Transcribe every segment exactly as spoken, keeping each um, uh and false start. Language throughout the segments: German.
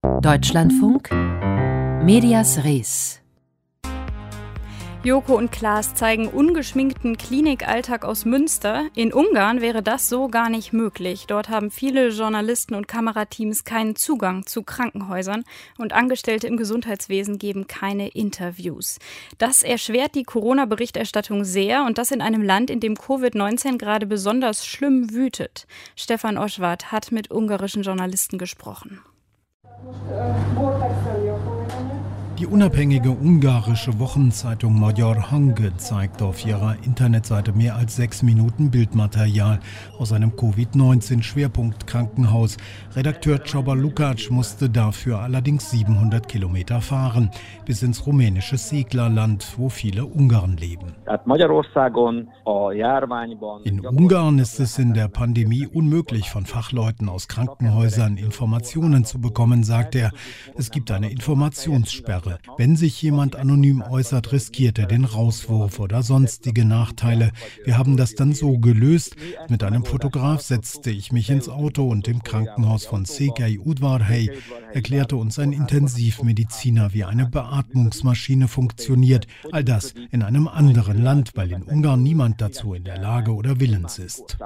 Deutschlandfunk Medias Res. Joko und Klaas zeigen ungeschminkten Klinikalltag aus Münster. In Ungarn wäre das so gar nicht möglich. Dort haben viele Journalisten und Kamerateams keinen Zugang zu Krankenhäusern und Angestellte im Gesundheitswesen geben keine Interviews. Das erschwert die Corona-Berichterstattung sehr und das in einem Land, in dem Covid neunzehn gerade besonders schlimm wütet. Stefan Oschwart hat mit ungarischen Journalisten gesprochen. Die unabhängige ungarische Wochenzeitung Magyar Hang zeigt auf ihrer Internetseite mehr als sechs Minuten Bildmaterial aus einem Covid neunzehn Schwerpunkt Krankenhaus. Redakteur Csaba Lukács musste dafür allerdings siebenhundert Kilometer fahren, bis ins rumänische Széklerland, wo viele Ungarn leben. In Ungarn ist es in der Pandemie unmöglich, von Fachleuten aus Krankenhäusern Informationen zu bekommen, sagt er. Es gibt eine Informationssperre. Wenn sich jemand anonym äußert, riskiert er den Rauswurf oder sonstige Nachteile. Wir haben das dann so gelöst. Mit einem Fotograf setzte ich mich ins Auto und im Krankenhaus von Székelyudvarhely erklärte uns ein Intensivmediziner, wie eine Beatmungsmaschine funktioniert. All das in einem anderen Land, weil in Ungarn niemand dazu in der Lage oder willens ist.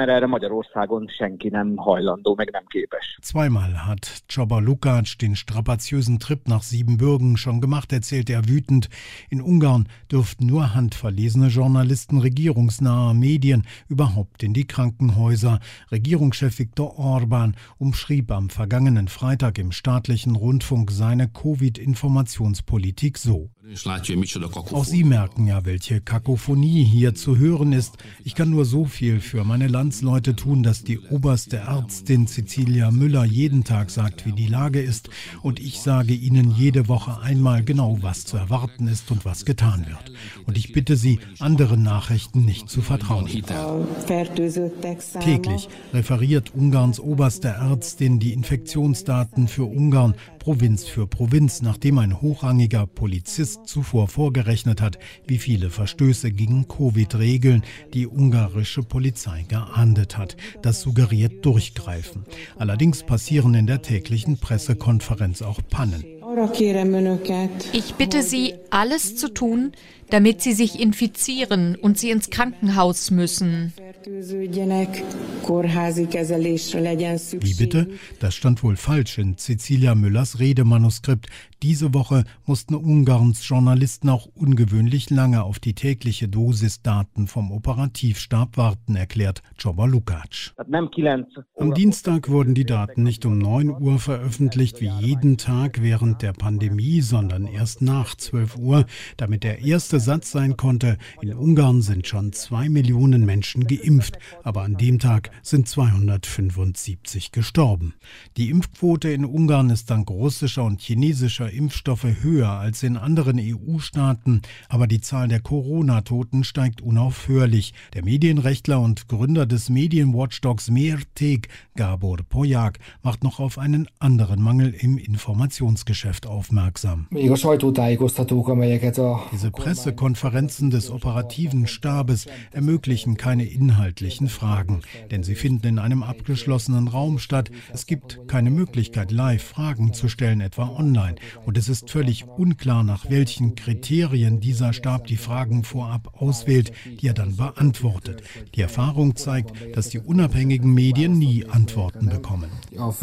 Zweimal hat Csaba Lukács den strapaziösen Trip nach Siebenbürgen schon gemacht, erzählt er wütend. In Ungarn dürften nur handverlesene Journalisten regierungsnaher Medien überhaupt in die Krankenhäuser. Regierungschef Viktor Orbán umschrieb am vergangenen Freitag im staatlichen Rundfunk seine Covid-Informationspolitik so. Auch Sie merken ja, welche Kakophonie hier zu hören ist. Ich kann nur so viel für meine Landsleute tun, dass die oberste Ärztin Cecilia Müller jeden Tag sagt, wie die Lage ist. Und ich sage Ihnen jede Woche einmal genau, was zu erwarten ist und was getan wird. Und ich bitte Sie, anderen Nachrichten nicht zu vertrauen. Täglich referiert Ungarns oberste Ärztin die Infektionsdaten für Ungarn, Provinz für Provinz, nachdem ein hochrangiger Polizist zuvor vorgerechnet hat, wie viele Verstöße gegen Covid-Regeln die ungarische Polizei geahndet hat. Das suggeriert Durchgreifen. Allerdings passieren in der täglichen Pressekonferenz auch Pannen. Ich bitte Sie, alles zu tun, damit Sie sich infizieren und Sie ins Krankenhaus müssen. Wie bitte? Das stand wohl falsch in Cecilia Müllers Redemanuskript. Diese Woche mussten Ungarns Journalisten auch ungewöhnlich lange auf die tägliche Dosis Daten vom Operativstab warten, erklärt Csaba Lukács. Am Dienstag wurden die Daten nicht um neun Uhr veröffentlicht, wie jeden Tag während der Pandemie, sondern erst nach zwölf Uhr, damit der erste Satz sein konnte: In Ungarn sind schon zwei Millionen Menschen geimpft, aber an dem Tag sind zweihundertfünfundsiebzig gestorben. Die Impfquote in Ungarn ist dank russischer und chinesischer Impfstoffe höher als in anderen E U-Staaten, aber die Zahl der Corona-Toten steigt unaufhörlich. Der Medienrechtler und Gründer des Medienwatchdogs Mérték, Gábor Polyák, macht noch auf einen anderen Mangel im Informationsgeschäft aufmerksam. Diese Pressekonferenzen des operativen Stabes ermöglichen keine inhaltlichen Fragen, denn sie finden in einem abgeschlossenen Raum statt. Es gibt keine Möglichkeit, live Fragen zu stellen, etwa online. Und es ist völlig unklar, nach welchen Kriterien dieser Stab die Fragen vorab auswählt, die er dann beantwortet. Die Erfahrung zeigt, dass die unabhängigen Medien nie Antworten bekommen.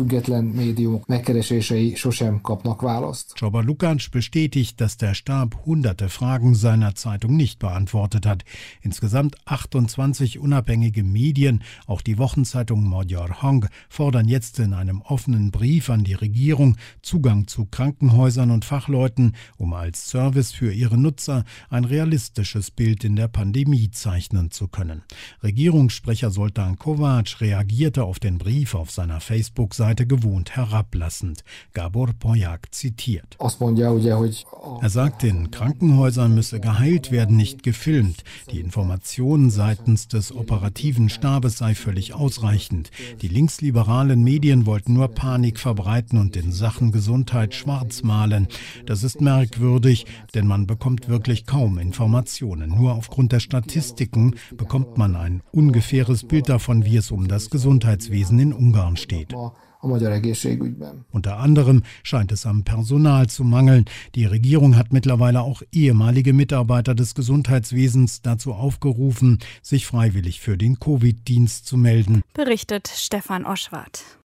Csaba Lukács bestätigt, dass der Stab hunderte Fragen seiner Zeitung nicht beantwortet hat. Insgesamt achtundzwanzig unabhängige Medien, auch die Wochenzeitung Magyar Hang, fordern jetzt in einem offenen Brief an die Regierung Zugang zu Krankenhäusern und Fachleuten, um als Service für ihre Nutzer ein realistisches Bild in der Pandemie zeichnen zu können. Regierungssprecher Zoltán Kovács reagierte auf den Brief auf seiner Facebook-Seite gewohnt herablassend. Gábor Polyák zitiert. Er sagt, in Krankenhäusern müsse geheilt werden, nicht gefilmt. Die Information seitens des operativen Stabes sei völlig ausreichend. Die linksliberalen Medien wollten nur Panik verbreiten und in Sachen Gesundheit schwarz malen. Das ist merkwürdig, denn man bekommt wirklich kaum Informationen. Nur aufgrund der Statistiken bekommt man ein ungefähres Bild davon, wie es um das Gesundheitswesen in Ungarn steht. Unter anderem scheint es am Personal zu mangeln. Die Regierung hat mittlerweile auch ehemalige Mitarbeiter des Gesundheitswesens dazu aufgerufen, sich freiwillig für den Covid-Dienst zu melden. Berichtet Stefan Oschwart.